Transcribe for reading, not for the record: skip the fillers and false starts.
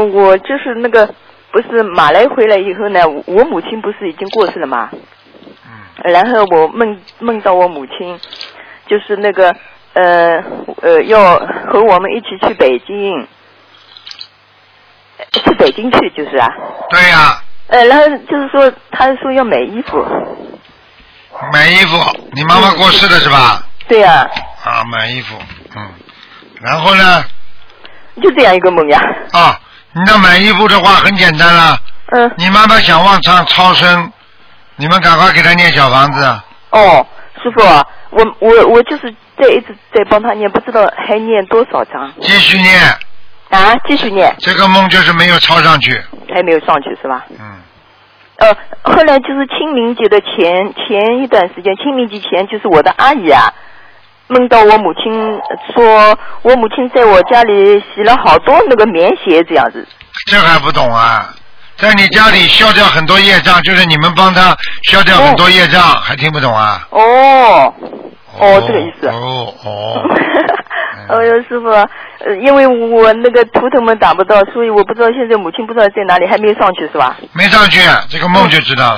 我就是那个，不是马来回来以后呢，我母亲不是已经过世了吗？然后我梦到我母亲，就是那个要和我们一起去北京，去就是啊。 对呀、 然后就是说，他说要买衣服。 买衣服，你妈妈过世了是吧？ 对呀、 啊，买衣服，然后呢？ 就这样一个梦呀。 啊，你要买衣服的话很简单了。你妈妈想往上超生，你们赶快给她念小房子。 哦，师傅啊，我就是一直在帮他念，不知道还念多少章。 继续念。 啊，继续念。 这个梦就是没有抄上去。 还没有上去是吧？后来就是清明节的前一段时间，清明节前就是我的阿姨啊，梦到我母亲说，我母亲在我家里洗了好多那个棉鞋这样子。 这还不懂啊？在你家里消掉很多业障，就是你们帮他消掉很多业障，还听不懂啊？ 这个意思。哎呦，师傅，因为我那个图腾们打不到，所以我不知道现在母亲不知道在哪里，还没有上去是吧？ 没上去，这个梦就知道了。